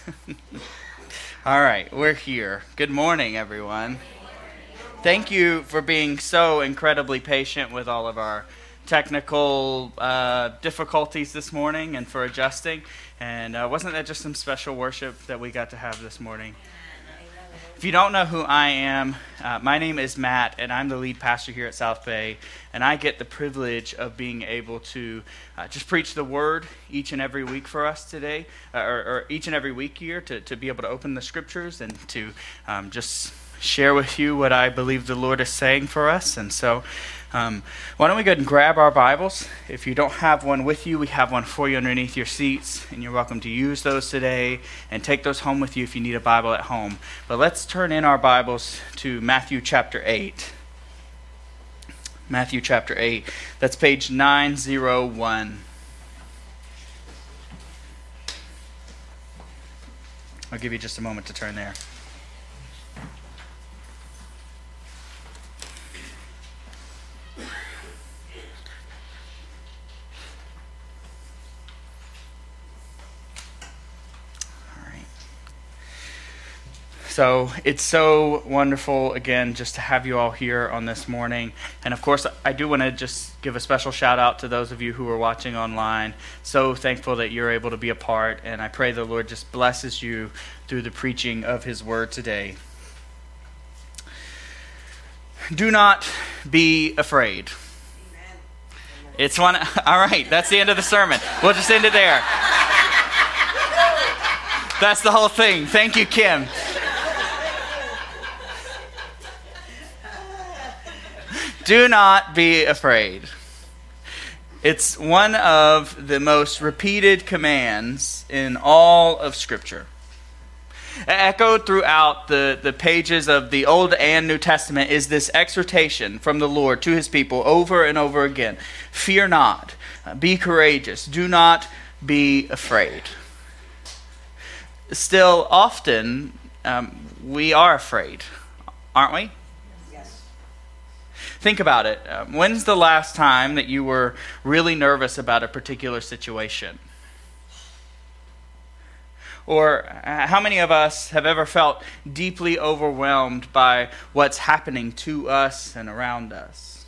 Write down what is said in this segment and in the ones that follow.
All right, we're here. Good morning, everyone. Thank you for being so incredibly patient with all of our technical difficulties this morning and for adjusting. And wasn't that just some special worship that we got to have this morning? If you don't know who I am, my name is Matt, and I'm the lead pastor here at South Bay. And I get the privilege of being able to just preach the word each and every week for us today, or each and every week here, to be able to open the scriptures and to just share with you what I believe the Lord is saying for us. And so why don't we go ahead and grab our Bibles. If you don't have one with you, we have one for you underneath your seats, and you're welcome to use those today and take those home with you if you need a Bible at home. But let's turn in our Bibles to Matthew chapter 8. Matthew chapter 8. That's page 901. I'll give you just a moment to turn there. So it's so wonderful, again, just to have you all here on this morning. And of course, I do want to just give a special shout out to those of you who are watching online. So thankful that you're able to be a part. And I pray the Lord just blesses you through the preaching of his word today. Do not be afraid. It's one. All right, that's the end of the sermon. We'll just end it there. That's the whole thing. Thank you, Kim. Do not be afraid. It's one of the most repeated commands in all of Scripture. Echoed throughout the pages of the Old and New Testament is this exhortation from the Lord to his people over and over again. Fear not. Be courageous. Do not be afraid. Still, often, we are afraid, aren't we? Think about it. When's the last time that you were really nervous about a particular situation? Or how many of us have ever felt deeply overwhelmed by what's happening to us and around us?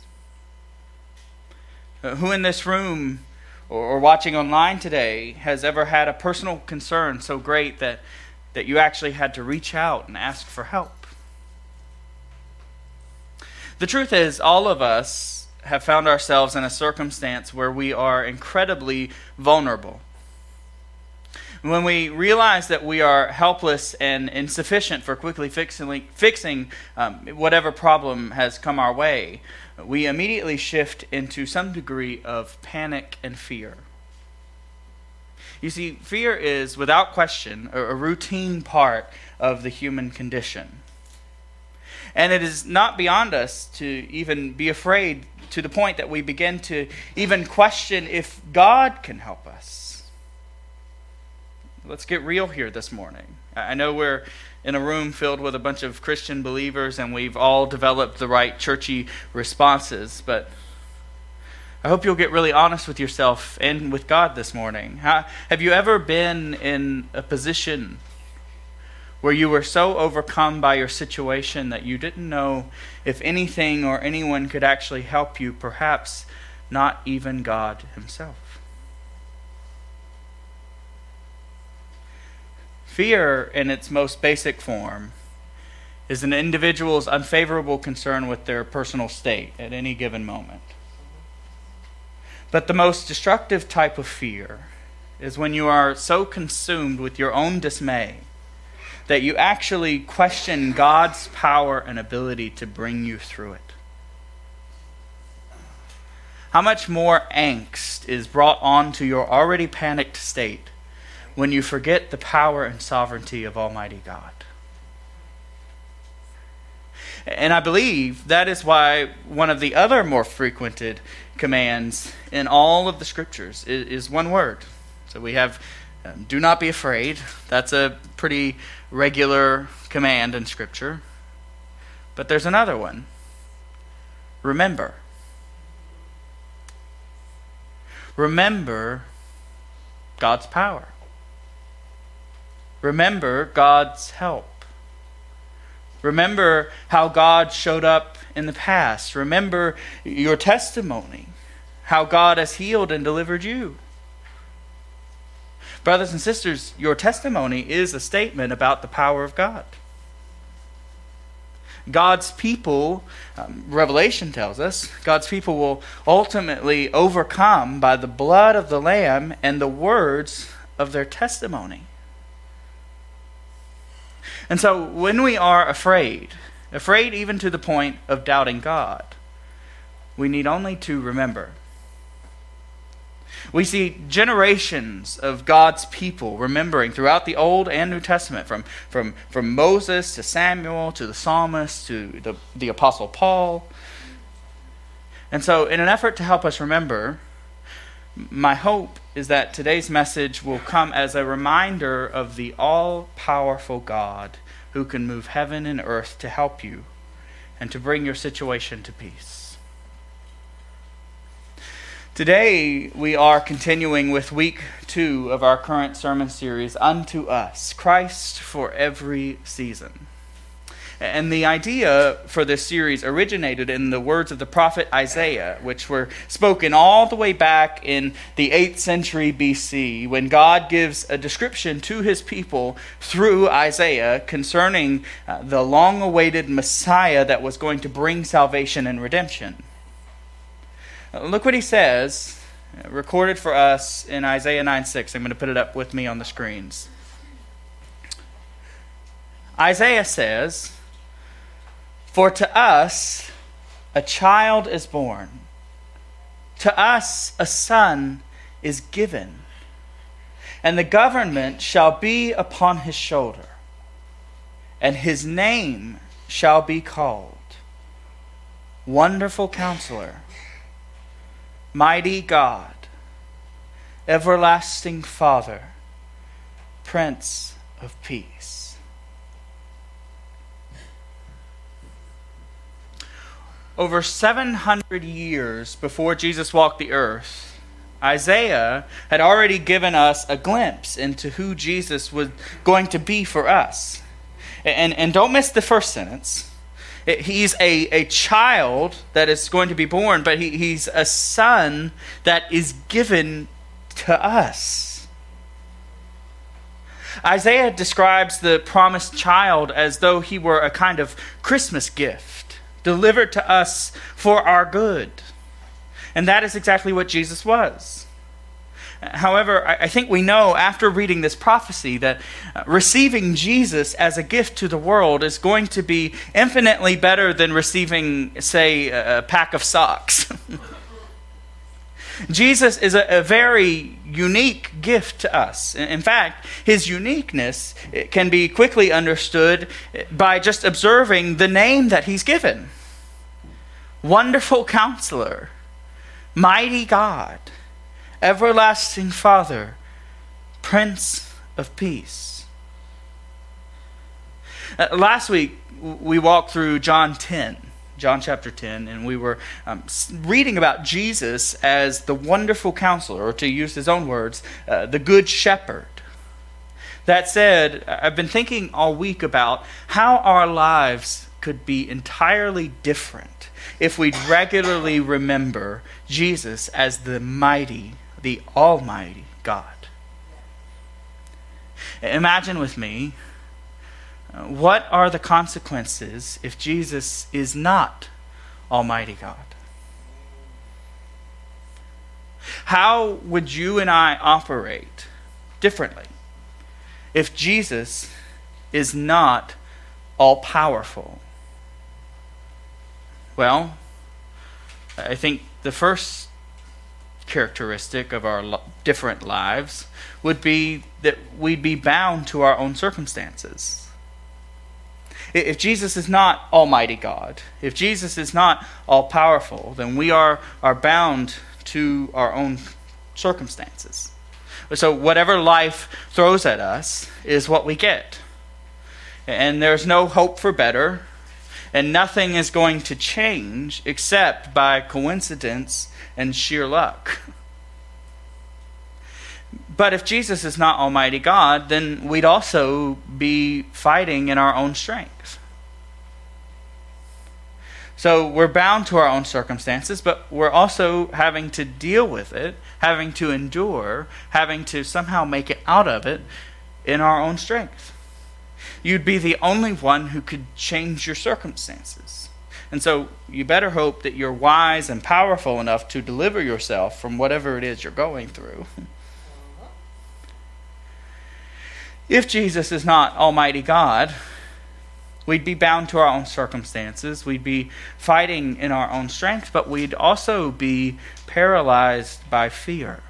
Who in this room or watching online today has ever had a personal concern so great that you actually had to reach out and ask for help? The truth is, all of us have found ourselves in a circumstance where we are incredibly vulnerable. When we realize that we are helpless and insufficient for quickly fixing whatever problem has come our way, we immediately shift into some degree of panic and fear. You see, fear is, without question, a routine part of the human condition. And it is not beyond us to even be afraid to the point that we begin to even question if God can help us. Let's get real here this morning. I know we're in a room filled with a bunch of Christian believers and we've all developed the right churchy responses, but I hope you'll get really honest with yourself and with God this morning. Have you ever been in a position where you were so overcome by your situation that you didn't know if anything or anyone could actually help you, perhaps not even God himself? Fear, in its most basic form, is an individual's unfavorable concern with their personal state at any given moment. But the most destructive type of fear is when you are so consumed with your own dismay that you actually question God's power and ability to bring you through it. How much more angst is brought on to your already panicked state when you forget the power and sovereignty of Almighty God? And I believe that is why one of the other more frequented commands in all of the Scriptures is one word. So we have do not be afraid. That's a pretty regular command in Scripture. But there's another one. Remember. Remember God's power. remember God's help. Remember how God showed up in the past. Remember your testimony, how God has healed and delivered you. Brothers and sisters, your testimony is a statement about the power of God. God's people, Revelation tells us, God's people will ultimately overcome by the blood of the Lamb and the words of their testimony. And so when we are afraid even to the point of doubting God, we need only to remember. We see generations of God's people remembering throughout the Old and New Testament, from Moses to Samuel to the psalmist to the Apostle Paul. And so in an effort to help us remember, my hope is that today's message will come as a reminder of the all-powerful God who can move heaven and earth to help you and to bring your situation to peace. Today, we are continuing with week 2 of our current sermon series, Unto Us, Christ for Every Season. And the idea for this series originated in the words of the prophet Isaiah, which were spoken all the way back in the 8th century BC, when God gives a description to his people through Isaiah concerning the long-awaited Messiah that was going to bring salvation and redemption. Look what he says, recorded for us in Isaiah 9:6. I'm going to put it up with me on the screens. Isaiah says, "For to us a child is born, to us a son is given, and the government shall be upon his shoulder, and his name shall be called Wonderful Counselor, Mighty God, Everlasting Father, Prince of Peace." Over 700 years before Jesus walked the earth, Isaiah had already given us a glimpse into who Jesus was going to be for us. And don't miss the first sentence. He's a child that is going to be born, but he's a son that is given to us. Isaiah describes the promised child as though he were a kind of Christmas gift delivered to us for our good. And that is exactly what Jesus was. However, I think we know after reading this prophecy that receiving Jesus as a gift to the world is going to be infinitely better than receiving, say, a pack of socks. Jesus is a very unique gift to us. In fact, his uniqueness can be quickly understood by just observing the name that he's given. Wonderful Counselor, Mighty God, Everlasting Father, Prince of Peace. Last week, we walked through John chapter 10, and we were reading about Jesus as the Wonderful Counselor, or to use his own words, the Good Shepherd. That said, I've been thinking all week about how our lives could be entirely different if we'd regularly remember Jesus as the mighty, the Almighty God. Imagine with me, what are the consequences if Jesus is not Almighty God? How would you and I operate differently if Jesus is not all-powerful? Well, I think the first characteristic of our different lives would be that we'd be bound to our own circumstances. If Jesus is not Almighty God, if Jesus is not all-powerful, then we are bound to our own circumstances. So whatever life throws at us is what we get. And there's no hope for better, and nothing is going to change except by coincidence and sheer luck. But if Jesus is not Almighty God, then we'd also be fighting in our own strength. So we're bound to our own circumstances, but we're also having to deal with it, having to endure, having to somehow make it out of it in our own strength. You'd be the only one who could change your circumstances. And so you better hope that you're wise and powerful enough to deliver yourself from whatever it is you're going through. If Jesus is not Almighty God, we'd be bound to our own circumstances. We'd be fighting in our own strength, but we'd also be paralyzed by fear.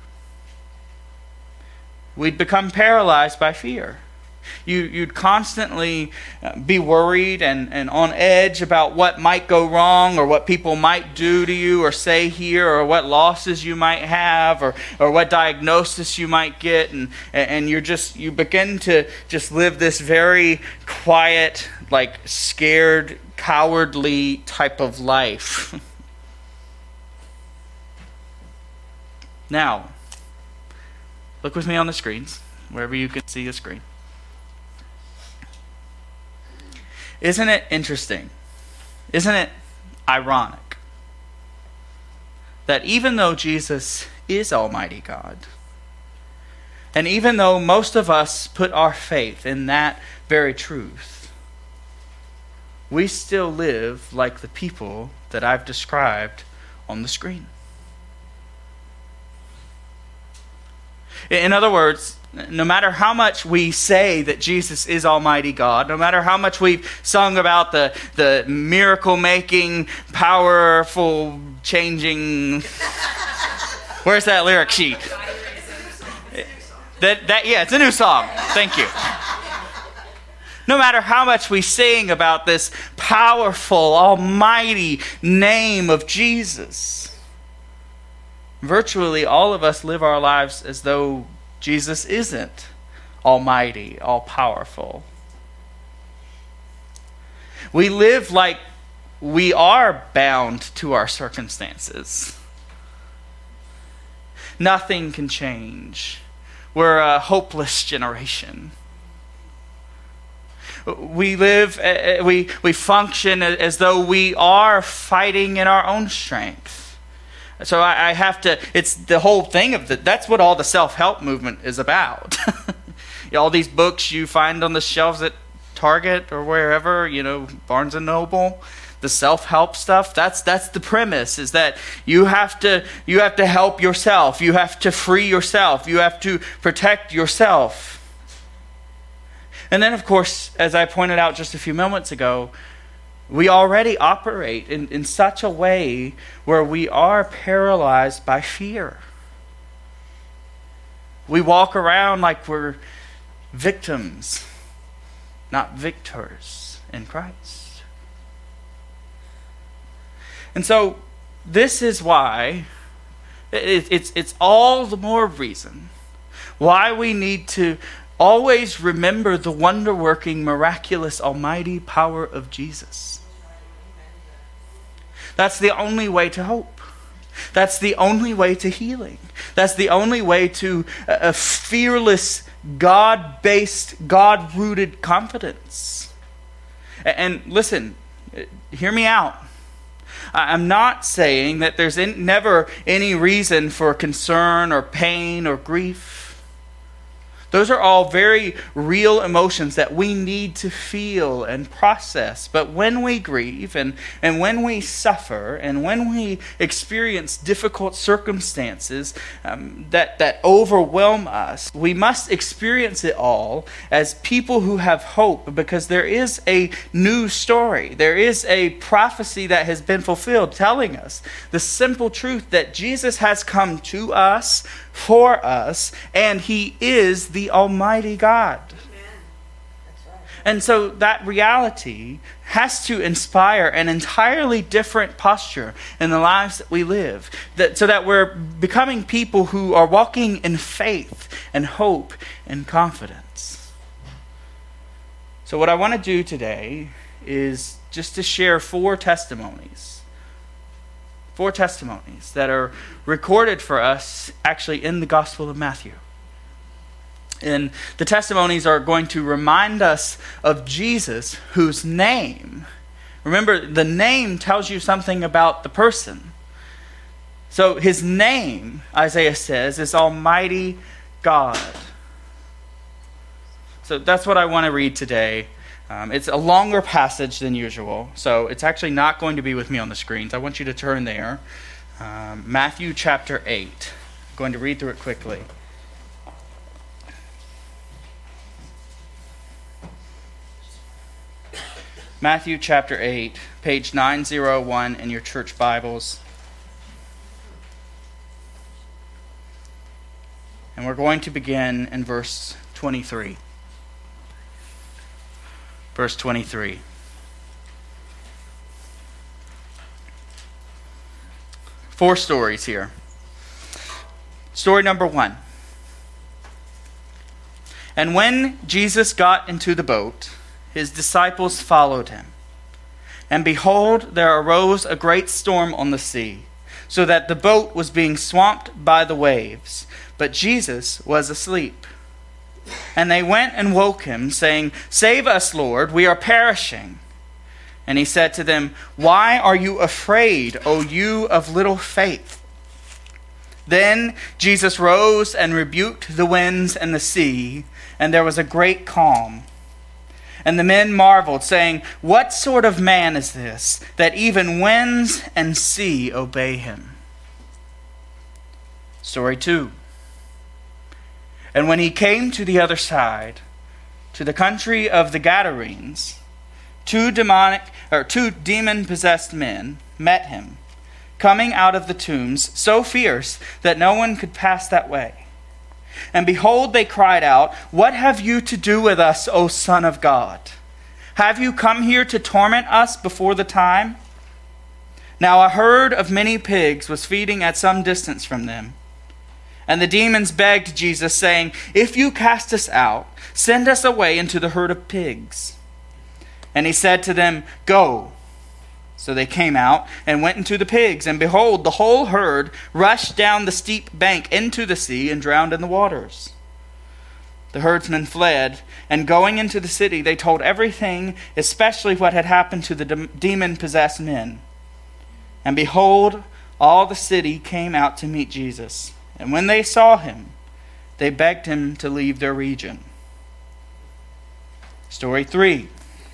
We'd become paralyzed by fear. You'd constantly be worried and on edge about what might go wrong or what people might do to you or say here or what losses you might have or what diagnosis you might get. And you begin to just live this very quiet, like scared, cowardly type of life. Now, look with me on the screens, wherever you can see a screen. Isn't it interesting? Isn't it ironic that even though Jesus is Almighty God, and even though most of us put our faith in that very truth, we still live like the people that I've described on the screen? In other words, no matter how much we say that Jesus is Almighty God, no matter how much we've sung about the miracle-making, powerful, changing... Where's that lyric sheet? Yeah, it's a new song. Thank you. No matter how much we sing about this powerful, almighty name of Jesus, virtually all of us live our lives as though Jesus isn't almighty, all-powerful. We live like we are bound to our circumstances. Nothing can change. We're a hopeless generation. We function as though we are fighting in our own strength. So I have to, it's the whole thing of that's what all the self-help movement is about. All these books you find on the shelves at Target or wherever, Barnes and Noble, the self-help stuff, that's the premise, is that you have to help yourself, you have to free yourself, you have to protect yourself. And then, of course, as I pointed out just a few moments ago, we already operate in such a way where we are paralyzed by fear. We walk around like we're victims, not victors in Christ. And so this is why it's all the more reason why we need to always remember the wonder-working, miraculous, almighty power of Jesus. That's the only way to hope. That's the only way to healing. That's the only way to a fearless, God-based, God-rooted confidence. And listen, hear me out. I'm not saying that there's never any reason for concern or pain or grief. Those are all very real emotions that we need to feel and process. But when we grieve and when we suffer and when we experience difficult circumstances that overwhelm us, we must experience it all as people who have hope, because there is a new story. There is a prophecy that has been fulfilled telling us the simple truth that Jesus has come to us, for us, and He is the Almighty God. Amen. That's right. And so that reality has to inspire an entirely different posture in the lives that we live, so that we're becoming people who are walking in faith and hope and confidence. So what I want to do today is just to share four testimonies that are recorded for us actually in the Gospel of Matthew. And the testimonies are going to remind us of Jesus, whose name, remember, the name tells you something about the person. So his name, Isaiah says, is Almighty God. So that's what I want to read today. It's a longer passage than usual, so it's actually not going to be with me on the screens. I want you to turn there. Matthew chapter 8. I'm going to read through it quickly. Matthew chapter 8, page 901 in your church Bibles. And we're going to begin in verse 23. Verse 23. Four stories here. Story number 1. And when Jesus got into the boat, his disciples followed him. And behold, there arose a great storm on the sea, so that the boat was being swamped by the waves. But Jesus was asleep. And they went and woke him, saying, "Save us, Lord, we are perishing." And he said to them, "Why are you afraid, O you of little faith?" Then Jesus rose and rebuked the winds and the sea, and there was a great calm. And the men marveled, saying, "What sort of man is this, that even winds and sea obey him?" Story 2. And when he came to the other side, to the country of the Gadarenes, two demon-possessed men met him, coming out of the tombs, so fierce that no one could pass that way. And behold, they cried out, "What have you to do with us, O Son of God? Have you come here to torment us before the time?" Now a herd of many pigs was feeding at some distance from them. And the demons begged Jesus, saying, "If you cast us out, send us away into the herd of pigs." And he said to them, "Go." So they came out and went into the pigs, and behold, the whole herd rushed down the steep bank into the sea and drowned in the waters. The herdsmen fled, and going into the city, they told everything, especially what had happened to the demon-possessed men. And behold, all the city came out to meet Jesus. And when they saw him, they begged him to leave their region. Story 3.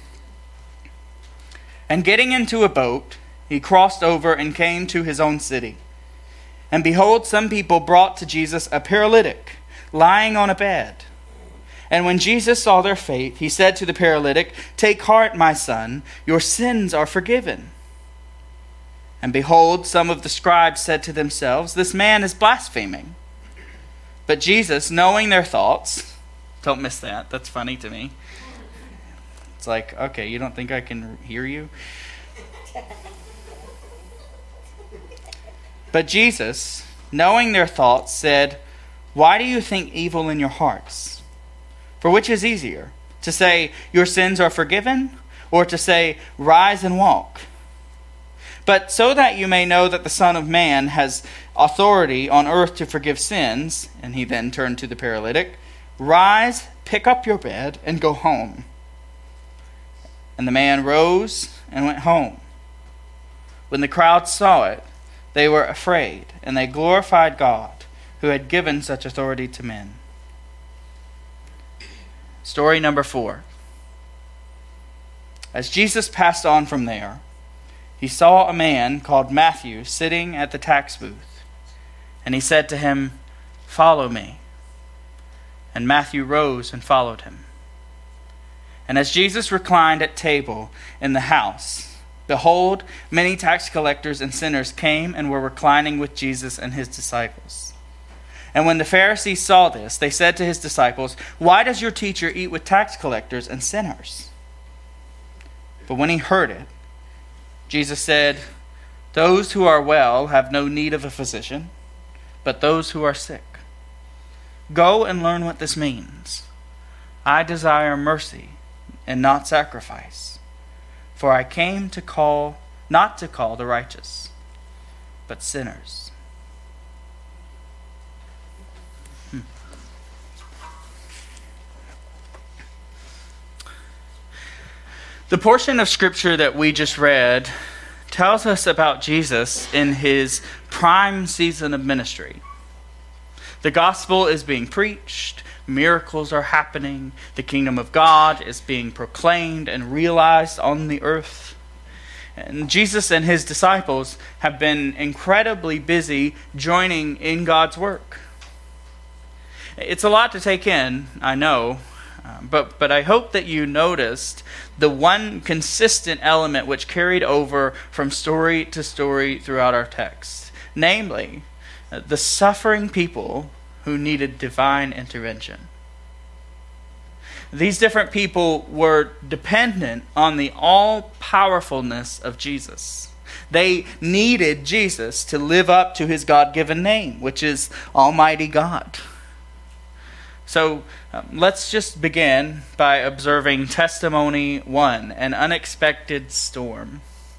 And getting into a boat, he crossed over and came to his own city. And behold, some people brought to Jesus a paralytic, lying on a bed. And when Jesus saw their faith, he said to the paralytic, "Take heart, my son, your sins are forgiven." And behold, some of the scribes said to themselves, "This man is blaspheming." But Jesus, knowing their thoughts, don't miss that, that's funny to me. It's like, okay, you don't think I can hear you? But Jesus, knowing their thoughts, said, "Why do you think evil in your hearts? For which is easier, to say, 'Your sins are forgiven,' or to say, 'Rise and walk'? But so that you may know that the Son of Man has authority on earth to forgive sins," and he then turned to the paralytic, "Rise, pick up your bed, and go home." And the man rose and went home. When the crowd saw it, they were afraid, and they glorified God, who had given such authority to men. Story number 4. As Jesus passed on from there, he saw a man called Matthew sitting at the tax booth. And he said to him, "Follow me." And Matthew rose and followed him. And as Jesus reclined at table in the house, behold, many tax collectors and sinners came and were reclining with Jesus and his disciples. And when the Pharisees saw this, they said to his disciples, "Why does your teacher eat with tax collectors and sinners?" But when he heard it, Jesus said, "Those who are well have no need of a physician, but those who are sick. Go and learn what this means. I desire mercy and not sacrifice, for I came to call, not to call the righteous, but sinners." The portion of Scripture that we just read tells us about Jesus in his prime season of ministry. The gospel is being preached, miracles are happening, the kingdom of God is being proclaimed and realized on the earth. And Jesus and his disciples have been incredibly busy joining in God's work. It's a lot to take in, I know, but I hope that you noticed the one consistent element which carried over from story to story throughout our text, namely, the suffering people who needed divine intervention. These different people were dependent on the all-powerfulness of Jesus. They needed Jesus to live up to his God-given name, which is Almighty God. So let's just begin by observing testimony 1, an unexpected storm.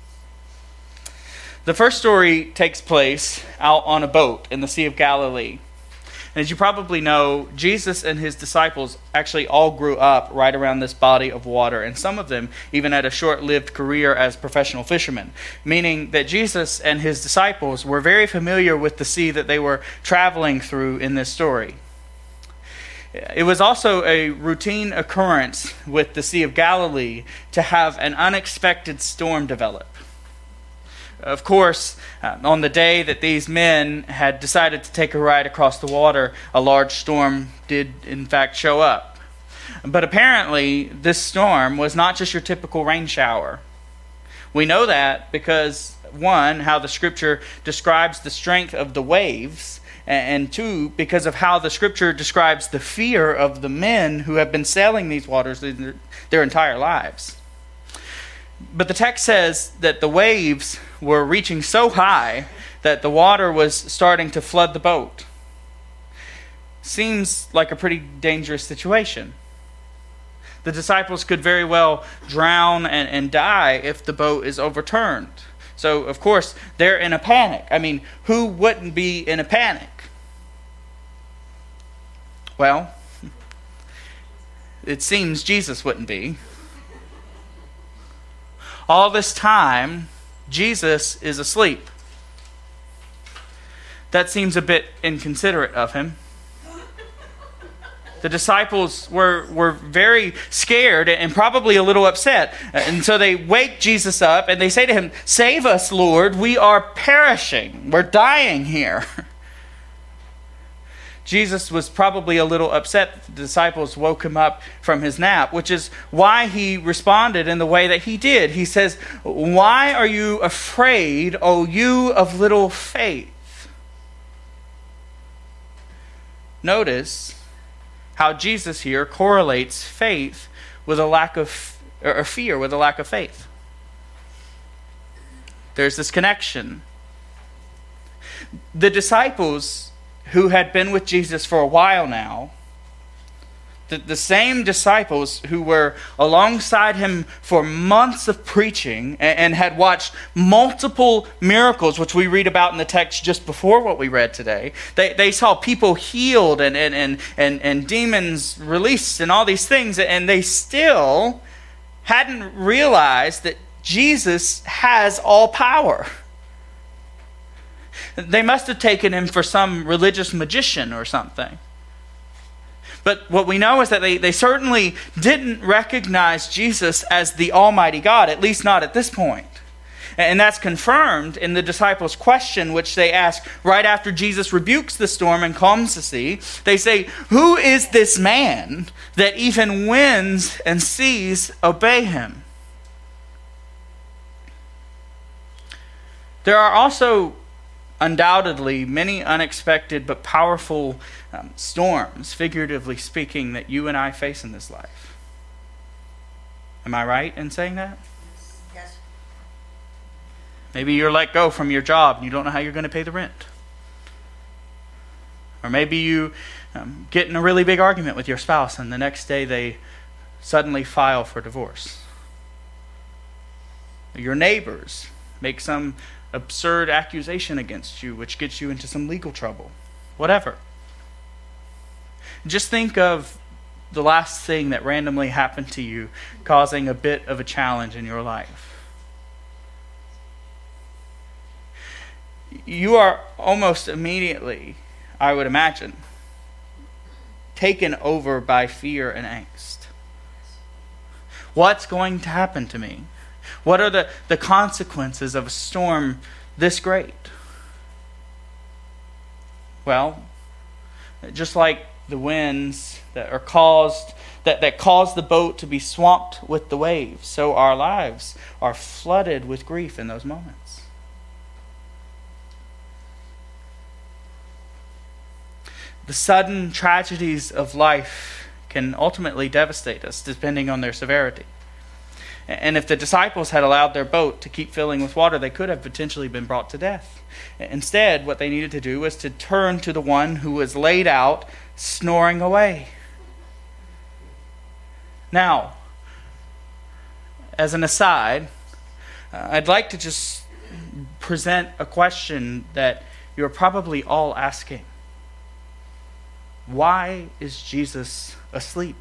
The first story takes place out on a boat in the Sea of Galilee. And as you probably know, Jesus and his disciples actually all grew up right around this body of water, and some of them even had a short-lived career as professional fishermen, meaning that Jesus and his disciples were very familiar with the sea that they were traveling through in this story. It was also a routine occurrence with the Sea of Galilee to have an unexpected storm develop. Of course, on the day that these men had decided to take a ride across the water, a large storm did in fact show up. But apparently, this storm was not just your typical rain shower. We know that because, 1, how the Scripture describes the strength of the waves, and 2, because of how the Scripture describes the fear of the men who have been sailing these waters their entire lives. But the text says that the waves were reaching so high that the water was starting to flood the boat. Seems like a pretty dangerous situation. The disciples could very well drown and die if the boat is overturned. So, of course, they're in a panic. I mean, who wouldn't be in a panic? Well, it seems Jesus wouldn't be. All this time, Jesus is asleep. That seems a bit inconsiderate of him. The disciples were very scared and probably a little upset. And so they wake Jesus up and they say to him, "Save us, Lord, we are perishing. We're dying here." Jesus was probably a little upset that the disciples woke him up from his nap, which is why he responded in the way that he did. He says, "Why are you afraid, O you of little faith?" Notice how Jesus here correlates faith with a lack of, or fear with a lack of faith. There's this connection. The disciples who had been with Jesus for a while now, the same disciples who were alongside him for months of preaching and had watched multiple miracles, which we read about in the text just before what we read today. They saw people healed and demons released and all these things, and they still hadn't realized that Jesus has all power. They must have taken him for some religious magician or something. But what we know is that they certainly didn't recognize Jesus as the Almighty God, at least not at this point. And that's confirmed in the disciples' question, which they ask right after Jesus rebukes the storm and calms the sea. They say, "Who is this man that even winds and seas obey him?" There are also undoubtedly many unexpected but powerful storms, figuratively speaking, that you and I face in this life. Am I right in saying that? Yes. Maybe you're let go from your job and you don't know how you're going to pay the rent. Or maybe you get in a really big argument with your spouse and the next day they suddenly file for divorce. Your neighbors make some absurd accusation against you, which gets you into some legal trouble. Whatever. Just think of the last thing that randomly happened to you, causing a bit of a challenge in your life? You are almost immediately, I would imagine, taken over by fear and angst. What's going to happen to me? What are the consequences of a storm this great? Well, just like the winds that are caused that cause the boat to be swamped with the waves, so our lives are flooded with grief in those moments. The sudden tragedies of life can ultimately devastate us, depending on their severity. And if the disciples had allowed their boat to keep filling with water, they could have potentially been brought to death. Instead, what they needed to do was to turn to the one who was laid out, snoring away. Now, as an aside, I'd like to just present a question that you're probably all asking. Why is Jesus asleep?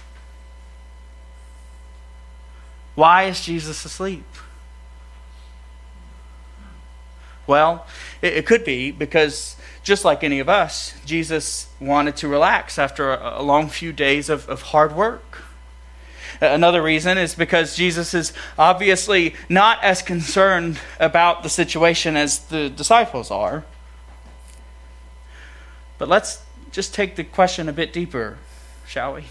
Why is Jesus asleep? Well, it could be because, just like any of us, Jesus wanted to relax after a long few days of hard work. Another reason is because Jesus is obviously not as concerned about the situation as the disciples are. But let's just take the question a bit deeper, shall we?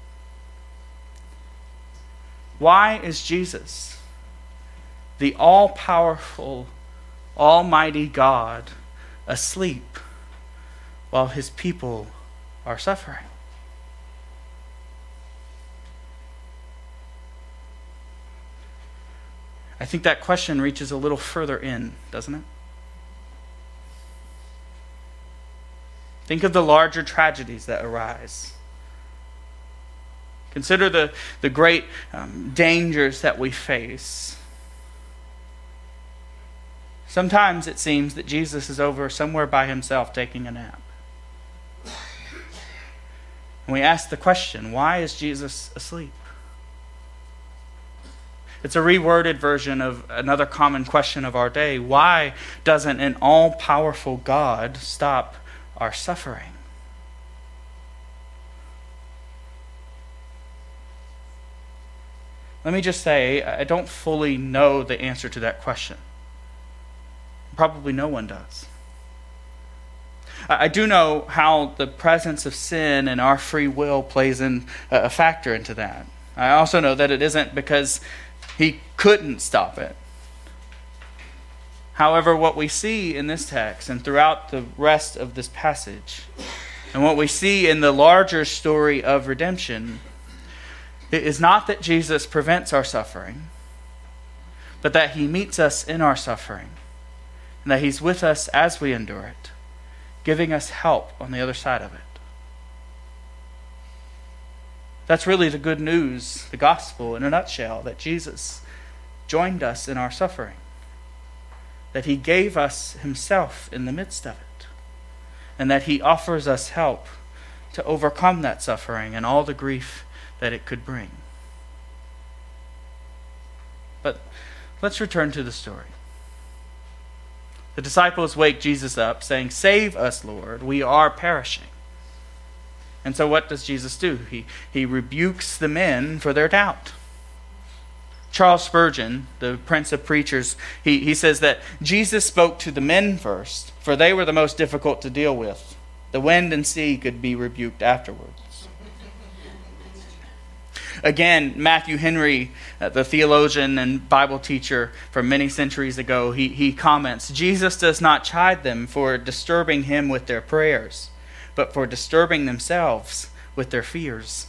Why is Jesus, the all-powerful, almighty God, asleep while his people are suffering? I think that question reaches a little further in, doesn't it? Think of the larger tragedies that arise. Consider the great dangers that we face. Sometimes it seems that Jesus is over somewhere by himself taking a nap. And we ask the question, why is Jesus asleep? It's a reworded version of another common question of our day. Why doesn't an all-powerful God stop our suffering? Let me just say, I don't fully know the answer to that question. Probably no one does. I do know how the presence of sin and our free will plays in a factor into that. I also know that it isn't because he couldn't stop it. However, what we see in this text and throughout the rest of this passage, and what we see in the larger story of redemption, it is not that Jesus prevents our suffering, but that he meets us in our suffering, and that he's with us as we endure it, giving us help on the other side of it. That's really the good news, the gospel in a nutshell, that Jesus joined us in our suffering, that he gave us himself in the midst of it, and that he offers us help to overcome that suffering and all the grief that it could bring. But let's return to the story. The disciples wake Jesus up, saying, "Save us, Lord, we are perishing." And so what does Jesus do? He rebukes the men for their doubt. Charles Spurgeon, the Prince of Preachers, he says that Jesus spoke to the men first, for they were the most difficult to deal with. The wind and sea could be rebuked afterwards. Again, Matthew Henry, the theologian and Bible teacher from many centuries ago, he comments, Jesus does not chide them for disturbing him with their prayers, but for disturbing themselves with their fears.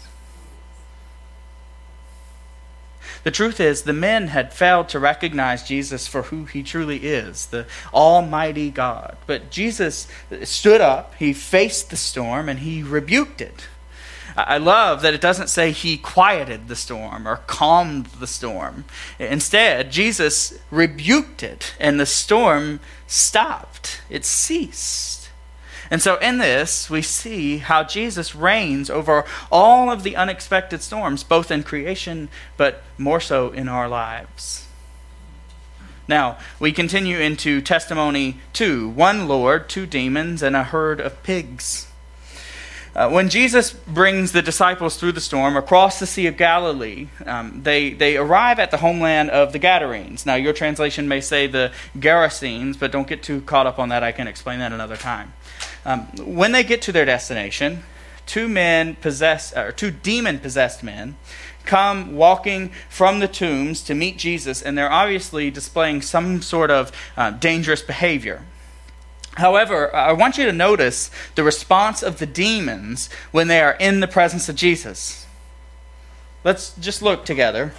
The truth is, the men had failed to recognize Jesus for who he truly is, the Almighty God. But Jesus stood up, he faced the storm, and he rebuked it. I love that it doesn't say he quieted the storm or calmed the storm. Instead, Jesus rebuked it, and the storm stopped. It ceased. And so in this, we see how Jesus reigns over all of the unexpected storms, both in creation, but more so in our lives. Now, we continue into testimony 2, 1 Lord, 2 demons, and a herd of pigs. When Jesus brings the disciples through the storm across the Sea of Galilee, they arrive at the homeland of the Gadarenes. Now, your translation may say the Gerasenes, but don't get too caught up on that. I can explain that another time. When they get to their destination, 2 demon-possessed men come walking from the tombs to meet Jesus, and they're obviously displaying some sort of dangerous behavior. However, I want you to notice the response of the demons when they are in the presence of Jesus. Let's just look together.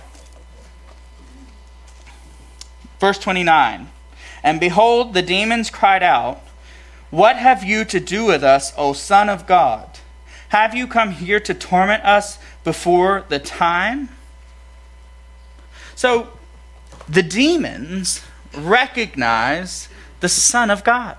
Verse 29. And behold, the demons cried out, "What have you to do with us, O Son of God? Have you come here to torment us before the time?" So, the demons recognize the Son of God.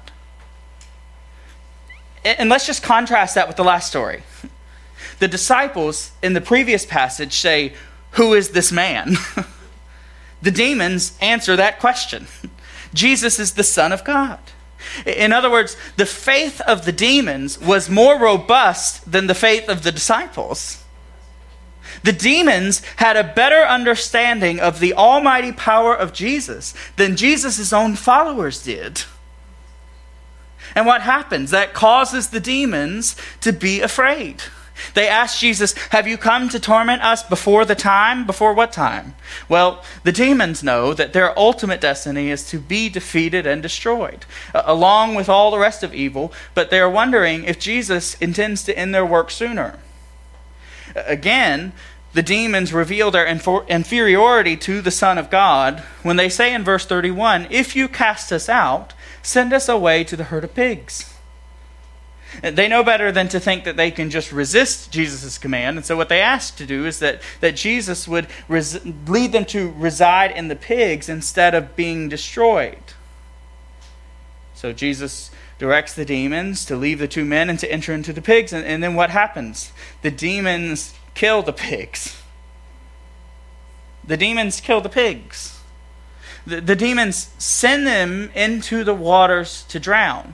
And let's just contrast that with the last story. The disciples in the previous passage say, "Who is this man?" The demons answer that question. Jesus is the Son of God. In other words, the faith of the demons was more robust than the faith of the disciples. The demons had a better understanding of the almighty power of Jesus than Jesus' own followers did. And what happens? That causes the demons to be afraid. They ask Jesus, "Have you come to torment us before the time?" Before what time? Well, the demons know that their ultimate destiny is to be defeated and destroyed, along with all the rest of evil, but they are wondering if Jesus intends to end their work sooner. Again, the demons reveal their inferiority to the Son of God when they say in verse 31, "If you cast us out, send us away to the herd of pigs." They know better than to think that they can just resist Jesus' command. And so what they ask to do is that Jesus would lead them to reside in the pigs instead of being destroyed. So Jesus directs the demons to leave the 2 men and to enter into the pigs. And then what happens? The demons kill the pigs. The demons kill the pigs. The demons send them into the waters to drown.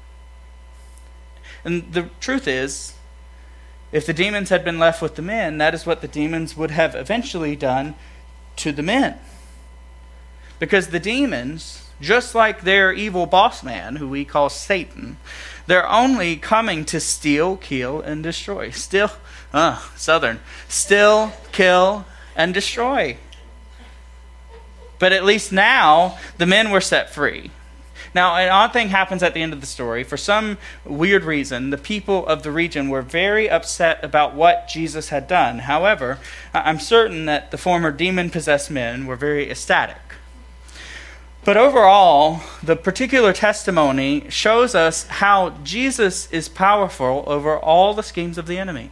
And the truth is, if the demons had been left with the men, that is what the demons would have eventually done to the men. Because the demons, just like their evil boss man, who we call Satan, they're only coming to steal, kill, and destroy. Still, kill, and destroy. But at least now, the men were set free. Now, an odd thing happens at the end of the story. For some weird reason, the people of the region were very upset about what Jesus had done. However, I'm certain that the former demon-possessed men were very ecstatic. But overall, the particular testimony shows us how Jesus is powerful over all the schemes of the enemy.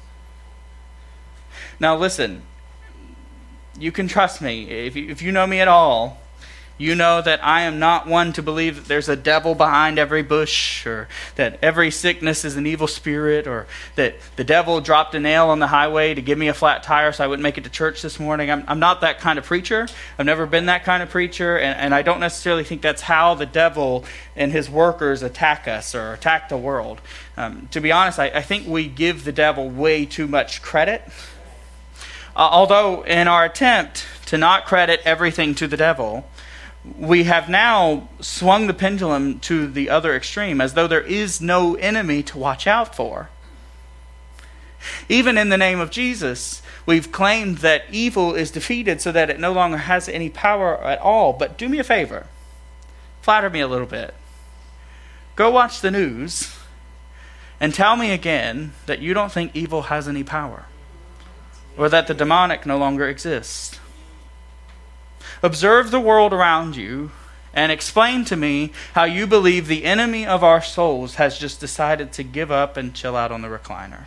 Now listen, you can trust me. If you know me at all, you know that I am not one to believe that there's a devil behind every bush, or that every sickness is an evil spirit, or that the devil dropped a nail on the highway to give me a flat tire so I wouldn't make it to church this morning. I'm not that kind of preacher. I've never been that kind of preacher, and I don't necessarily think that's how the devil and his workers attack us or attack the world. To be honest, I think we give the devil way too much credit. Although in our attempt to not credit everything to the devil, we have now swung the pendulum to the other extreme, as though there is no enemy to watch out for. Even in the name of Jesus, we've claimed that evil is defeated so that it no longer has any power at all. But do me a favor. Flatter me a little bit. Go watch the news and tell me again that you don't think evil has any power, or that the demonic no longer exists. Observe the world around you and explain to me how you believe the enemy of our souls has just decided to give up and chill out on the recliner.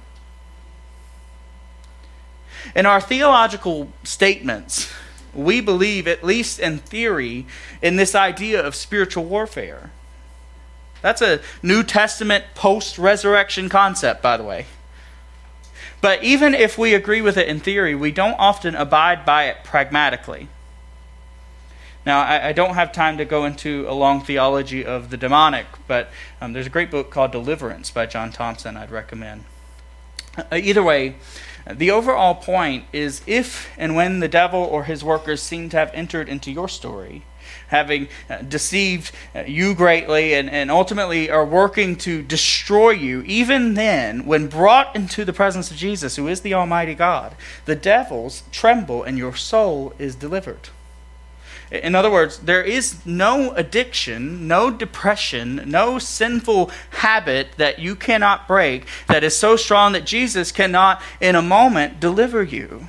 In our theological statements, we believe, at least in theory, in this idea of spiritual warfare. That's a New Testament post-resurrection concept, by the way. But even if we agree with it in theory, we don't often abide by it pragmatically. Now, I don't have time to go into a long theology of the demonic, but there's a great book called Deliverance by John Thompson I'd recommend. Either way, the overall point is if and when the devil or his workers seem to have entered into your story, having deceived you greatly and ultimately are working to destroy you, even then, when brought into the presence of Jesus, who is the Almighty God, the devils tremble and your soul is delivered. In other words, there is no addiction, no depression, no sinful habit that you cannot break that is so strong that Jesus cannot, in a moment, deliver you.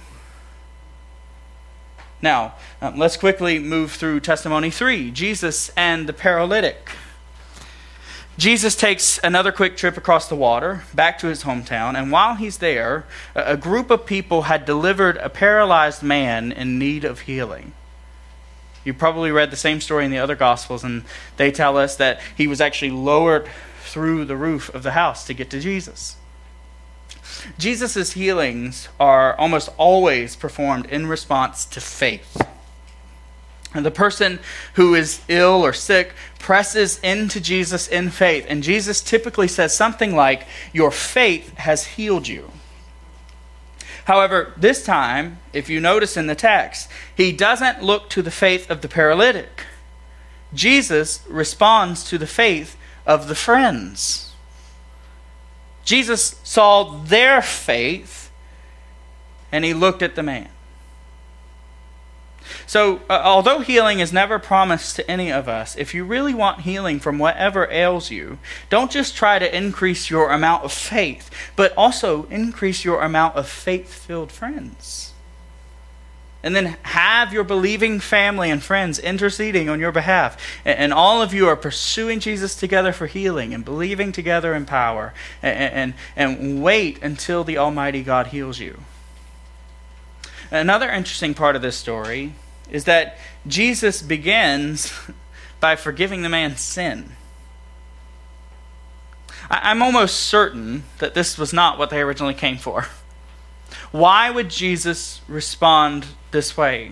Now, let's quickly move through testimony 3, Jesus and the paralytic. Jesus takes another quick trip across the water, back to his hometown, and while he's there, a group of people had delivered a paralyzed man in need of healing. You probably read the same story in the other Gospels, and they tell us that he was actually lowered through the roof of the house to get to Jesus. Jesus' healings are almost always performed in response to faith. And the person who is ill or sick presses into Jesus in faith, and Jesus typically says something like, "Your faith has healed you." However, this time, if you notice in the text, he doesn't look to the faith of the paralytic. Jesus responds to the faith of the friends. Jesus saw their faith, and he looked at the man. So, although healing is never promised to any of us, if you really want healing from whatever ails you, don't just try to increase your amount of faith, but also increase your amount of faith-filled friends. And then have your believing family and friends interceding on your behalf. And all of you are pursuing Jesus together for healing and believing together in power. And wait until the Almighty God heals you. Another interesting part of this story is that Jesus begins by forgiving the man's sin. I'm almost certain that this was not what they originally came for. Why would Jesus respond this way?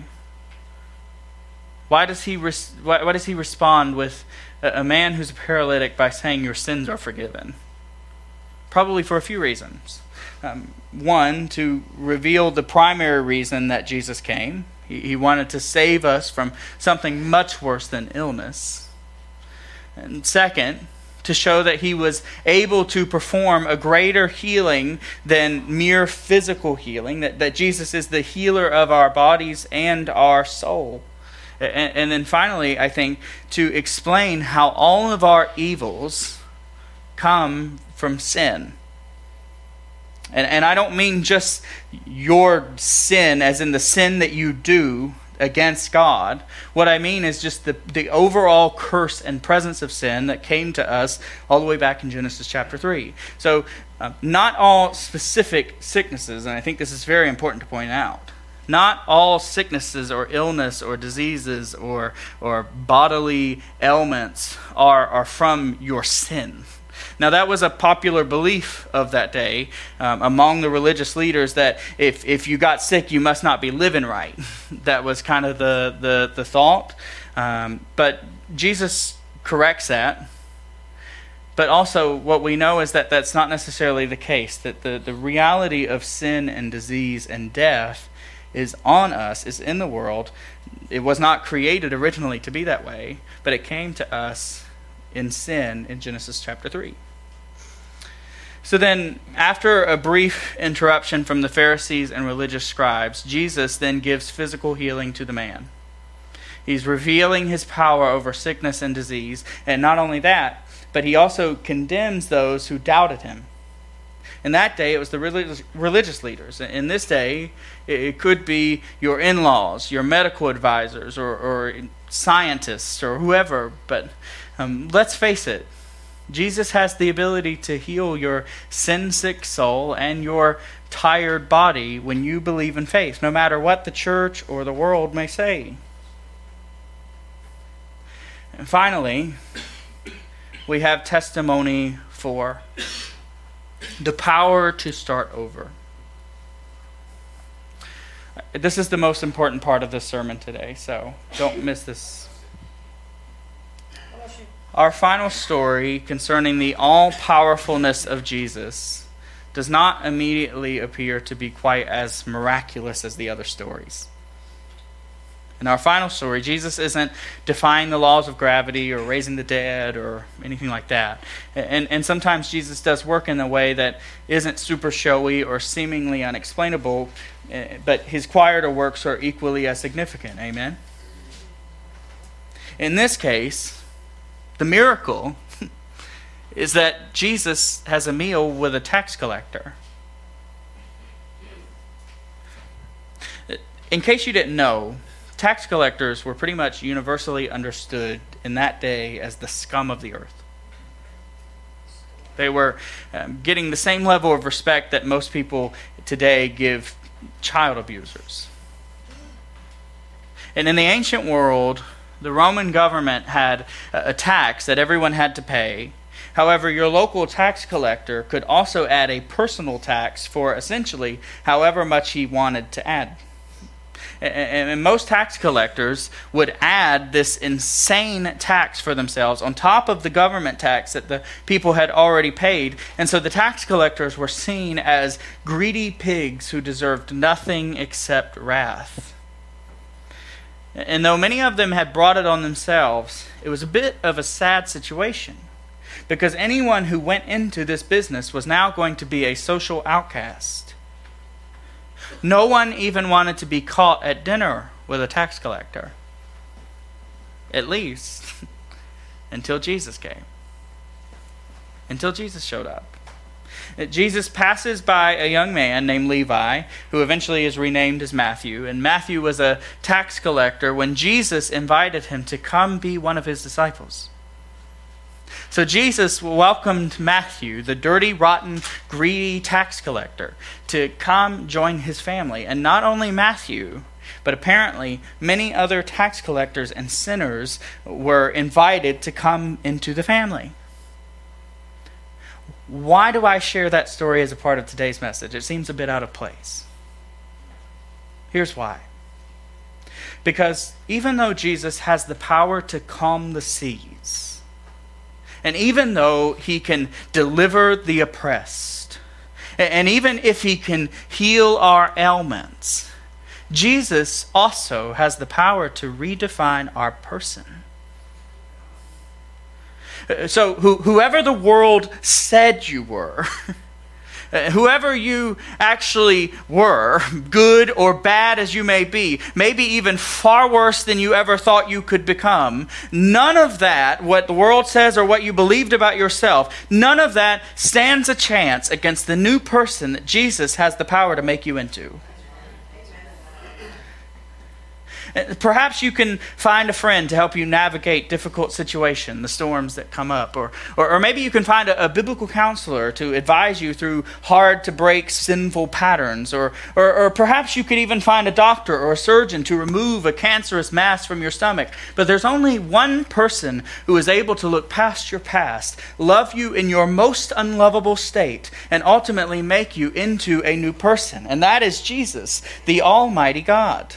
Why does he respond with a man who's a paralytic by saying your sins are forgiven? Probably for a few reasons. One, to reveal the primary reason that Jesus came. He wanted to save us from something much worse than illness. And second, to show that he was able to perform a greater healing than mere physical healing, that Jesus is the healer of our bodies and our soul. And then finally, I think, to explain how all of our evils come from sin. And I don't mean just your sin, as in the sin that you do against God. What I mean is just the overall curse and presence of sin that came to us all the way back in Genesis chapter 3. So not all specific sicknesses, and I think this is very important to point out, not all sicknesses or illness or diseases or bodily ailments are from your sin. Now, that was a popular belief of that day among the religious leaders, that if you got sick, you must not be living right. That was kind of the thought. But Jesus corrects that. But also, what we know is that that's not necessarily the case, that the reality of sin and disease and death is on us, is in the world. It was not created originally to be that way, but it came to us in sin in Genesis chapter 3. So then, after a brief interruption from the Pharisees and religious scribes, Jesus then gives physical healing to the man. He's revealing his power over sickness and disease, and not only that, but he also condemns those who doubted him. In that day, it was the religious leaders. In this day, it could be your in-laws, your medical advisors, or scientists, or whoever. But let's face it, Jesus has the ability to heal your sin-sick soul and your tired body when you believe in faith, no matter what the church or the world may say. And finally, we have testimony for. The power to start over. This is the most important part of this sermon today, so don't miss this. Our final story concerning the all-powerfulness of Jesus does not immediately appear to be quite as miraculous as the other stories. In our final story, Jesus isn't defying the laws of gravity or raising the dead or anything like that. And sometimes Jesus does work in a way that isn't super showy or seemingly unexplainable, but his quieter works are equally as significant. Amen? In this case, the miracle is that Jesus has a meal with a tax collector. In case you didn't know, tax collectors were pretty much universally understood in that day as the scum of the earth. They were getting the same level of respect that most people today give child abusers. And in the ancient world, the Roman government had a tax that everyone had to pay. However, your local tax collector could also add a personal tax for essentially however much he wanted to add. And most tax collectors would add this insane tax for themselves on top of the government tax that the people had already paid. And so the tax collectors were seen as greedy pigs who deserved nothing except wrath. And though many of them had brought it on themselves, it was a bit of a sad situation, because anyone who went into this business was now going to be a social outcast. No one even wanted to be caught at dinner with a tax collector. At least until Jesus came. Until Jesus showed up. Jesus passes by a young man named Levi, who eventually is renamed as Matthew. And Matthew was a tax collector when Jesus invited him to come be one of his disciples. So Jesus welcomed Matthew, the dirty, rotten, greedy tax collector, to come join his family. And not only Matthew, but apparently many other tax collectors and sinners were invited to come into the family. Why do I share that story as a part of today's message? It seems a bit out of place. Here's why. Because even though Jesus has the power to calm the seas, and even though he can deliver the oppressed, and even if he can heal our ailments, Jesus also has the power to redefine our person. So whoever the world said you were, whoever you actually were, good or bad as you may be, maybe even far worse than you ever thought you could become, none of that, what the world says or what you believed about yourself, none of that stands a chance against the new person that Jesus has the power to make you into. Perhaps you can find a friend to help you navigate difficult situations, the storms that come up. Or maybe you can find a biblical counselor to advise you through hard-to-break sinful patterns. Or perhaps you could even find a doctor or a surgeon to remove a cancerous mass from your stomach. But there's only one person who is able to look past your past, love you in your most unlovable state, and ultimately make you into a new person. And that is Jesus, the Almighty God.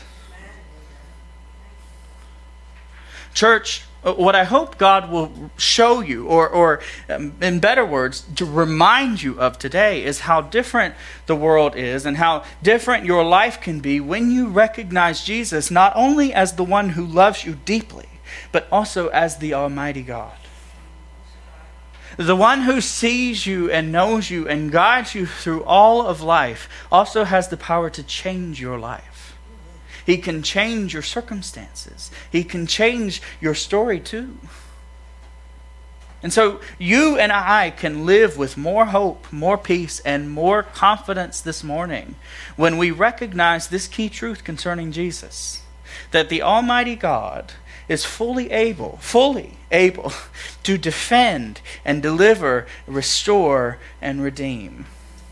Church, what I hope God will show you, or in better words, to remind you of today, is how different the world is and how different your life can be when you recognize Jesus not only as the one who loves you deeply, but also as the Almighty God. The one who sees you and knows you and guides you through all of life also has the power to change your life. He can change your circumstances. He can change your story too. And so you and I can live with more hope, more peace, and more confidence this morning when we recognize this key truth concerning Jesus, that the Almighty God is fully able to defend and deliver, restore, and redeem.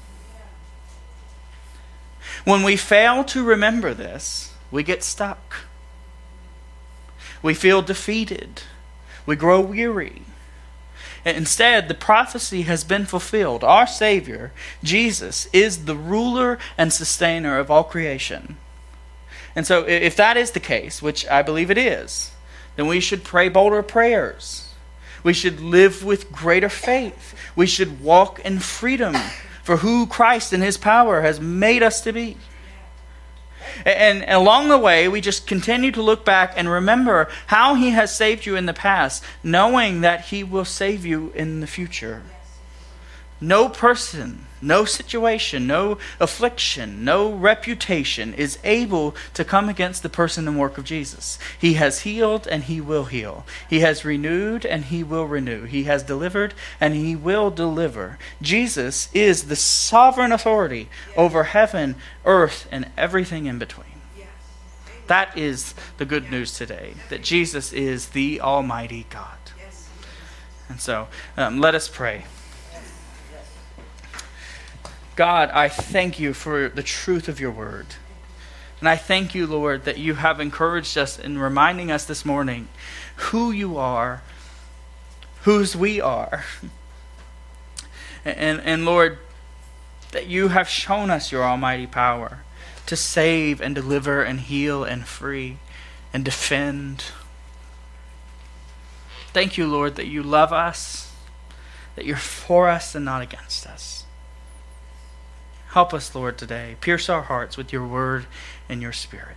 When we fail to remember this, we get stuck. We feel defeated. We grow weary. Instead, the prophecy has been fulfilled. Our Savior, Jesus, is the ruler and sustainer of all creation. And so if that is the case, which I believe it is, then we should pray bolder prayers. We should live with greater faith. We should walk in freedom for who Christ and His power has made us to be. And along the way, we just continue to look back and remember how He has saved you in the past, knowing that He will save you in the future. No person, no situation, no affliction, no reputation is able to come against the person and work of Jesus. He has healed and He will heal. He has renewed and He will renew. He has delivered and He will deliver. Jesus is the sovereign authority over heaven, earth, and everything in between. That is the good news today, that Jesus is the Almighty God. And so, let us pray. God, I thank You for the truth of Your word. And I thank You, Lord, that You have encouraged us in reminding us this morning who You are, whose we are. And Lord, that You have shown us Your almighty power to save and deliver and heal and free and defend. Thank You, Lord, that You love us, that You're for us and not against us. Help us, Lord, today. Pierce our hearts with Your word and Your Spirit.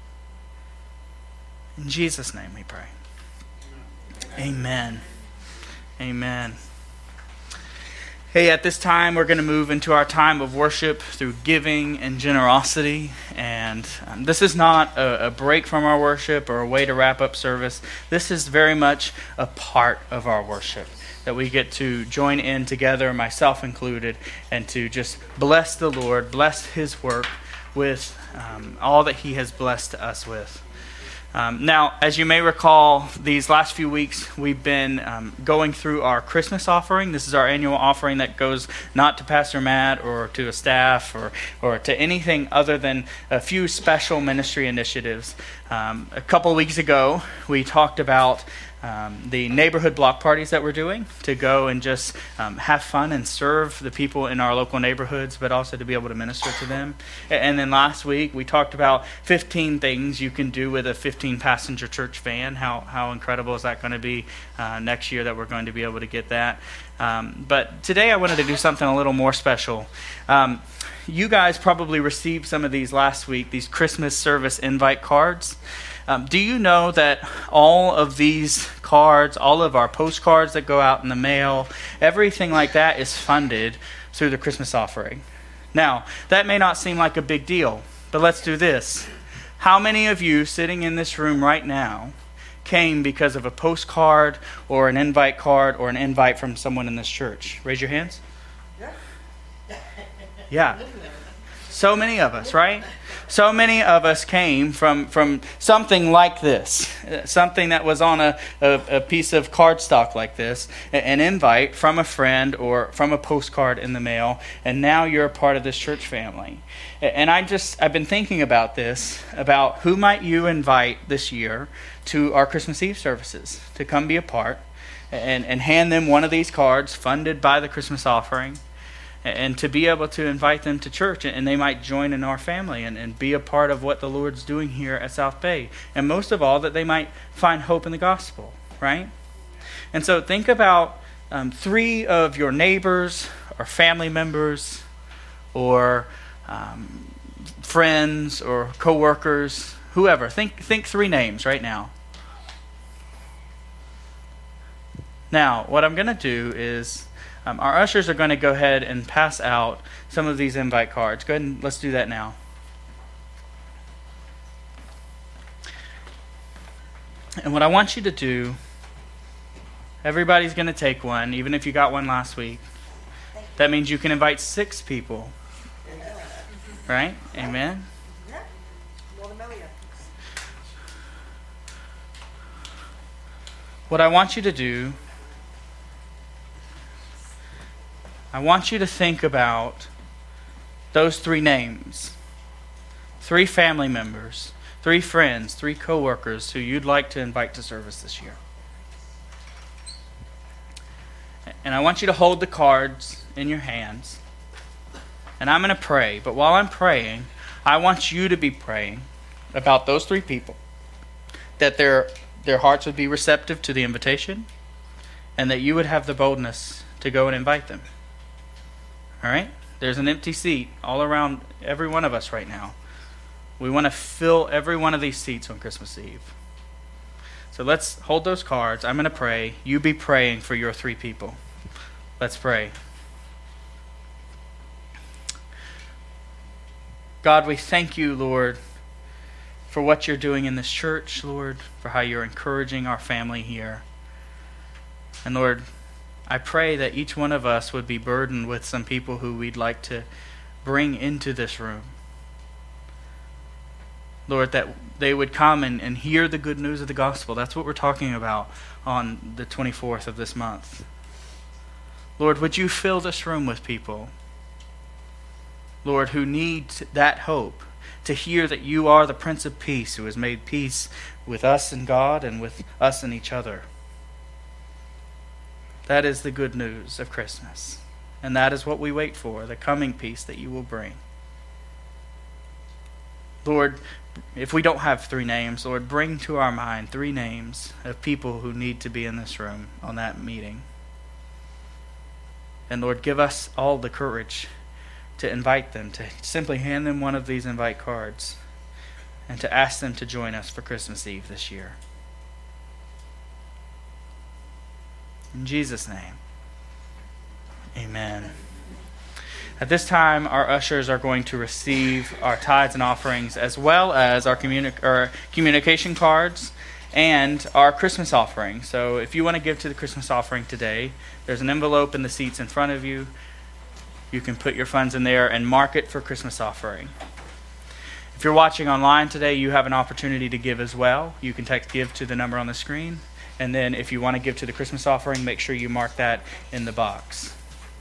In Jesus' name we pray. Amen. Amen. Hey, at this time, we're going to move into our time of worship through giving and generosity. And this is not a break from our worship or a way to wrap up service. This is very much a part of our worship that we get to join in together, myself included, and to just bless the Lord, bless His work with all that He has blessed us with. Now, as you may recall, these last few weeks we've been going through our Christmas offering. This is our annual offering that goes not to Pastor Matt or to a staff or to anything other than a few special ministry initiatives. A couple of weeks ago, we talked about the neighborhood block parties that we're doing to go and just have fun and serve the people in our local neighborhoods, but also to be able to minister to them. And then last week we talked about 15 things you can do with a 15-passenger church van. How incredible is that going to be next year that we're going to be able to get that? But today I wanted to do something a little more special. You guys probably received some of these last week, these Christmas service invite cards. Do you know that all of these cards, all of our postcards that go out in the mail, everything like that is funded through the Christmas offering? Now, that may not seem like a big deal, but let's do this. How many of you sitting in this room right now came because of a postcard or an invite card or an invite from someone in this church? Raise your hands. Yeah. So many of us, right? So many of us came from something like this, something that was on a piece of cardstock like this, an invite from a friend or from a postcard in the mail, and now you're a part of this church family. And I've been thinking about this, about who might you invite this year to our Christmas Eve services to come be a part, and hand them one of these cards funded by the Christmas offering, and to be able to invite them to church, and they might join in our family and be a part of what the Lord's doing here at South Bay. And most of all, that they might find hope in the gospel, right? And so think about 3 of your neighbors or family members or friends or co-workers, whoever. Think 3 names right now. Now, what I'm going to do is our ushers are going to go ahead and pass out some of these invite cards. Go ahead and let's do that now. And what I want you to do, everybody's going to take one, even if you got one last week. That means you can invite 6 people. Right? Amen? What I want you to do, I want you to think about those 3 names, 3 family members, 3 friends, 3 co-workers who you'd like to invite to service this year. And I want you to hold the cards in your hands. And I'm going to pray. But while I'm praying, I want you to be praying about those three people. That their hearts would be receptive to the invitation. And that you would have the boldness to go and invite them. All right? There's an empty seat all around every one of us right now. We want to fill every one of these seats on Christmas Eve. So let's hold those cards. I'm going to pray. You be praying for your three people. Let's pray. God, we thank you, Lord, for what you're doing in this church, Lord, for how you're encouraging our family here. And Lord, I pray that each one of us would be burdened with some people who we'd like to bring into this room. Lord, that they would come and hear the good news of the gospel. That's what we're talking about on the 24th of this month. Lord, would you fill this room with people, Lord, who need that hope, to hear that you are the Prince of Peace who has made peace with us and God and with us and each other. That is the good news of Christmas. And that is what we wait for, the coming peace that you will bring. Lord, if we don't have three names, Lord, bring to our mind three names of people who need to be in this room on that meeting. And Lord, give us all the courage to invite them, to simply hand them one of these invite cards and to ask them to join us for Christmas Eve this year. In Jesus' name, amen. At this time, our ushers are going to receive our tithes and offerings as well as our communication cards and our Christmas offering. So if you want to give to the Christmas offering today, there's an envelope in the seats in front of you. You can put your funds in there and mark it for Christmas offering. If you're watching online today, you have an opportunity to give as well. You can text give to the number on the screen. And then if you want to give to the Christmas offering, make sure you mark that in the box.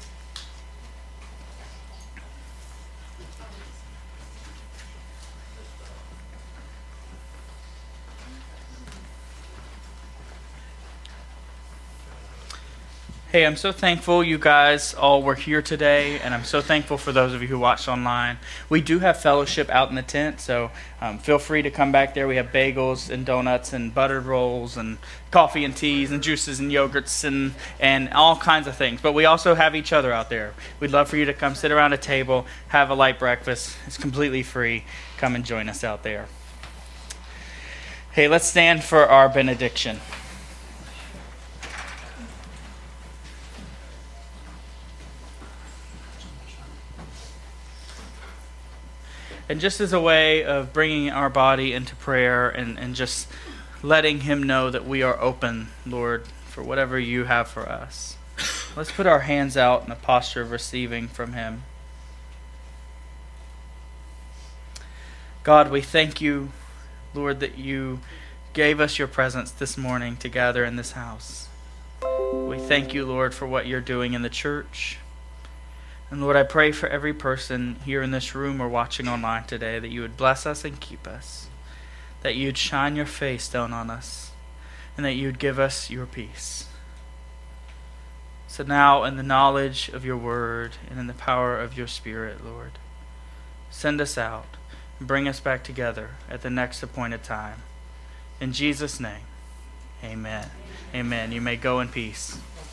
Hey, I'm so thankful you guys all were here today, and I'm so thankful for those of you who watched online. We do have fellowship out in the tent, so feel free to come back there. We have bagels and donuts and buttered rolls and coffee and teas and juices and yogurts and all kinds of things. But we also have each other out there. We'd love for you to come sit around a table, have a light breakfast. It's completely free. Come and join us out there. Hey, let's stand for our benediction. And just as a way of bringing our body into prayer and just letting him know that we are open, Lord, for whatever you have for us. Let's put our hands out in a posture of receiving from him. God, we thank you, Lord, that you gave us your presence this morning to gather in this house. We thank you, Lord, for what you're doing in the church. And Lord, I pray for every person here in this room or watching online today that you would bless us and keep us, that you'd shine your face down on us, and that you'd give us your peace. So now, in the knowledge of your word and in the power of your Spirit, Lord, send us out and bring us back together at the next appointed time. In Jesus' name, amen. Amen. You may go in peace.